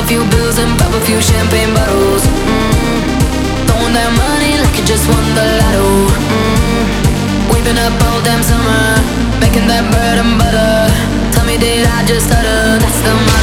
few bills and pop a few champagne bottles. Throwing that money like you just won the lotto. We've up all damn summer, making that bread and butter. Tell me, did I just stutter? That's the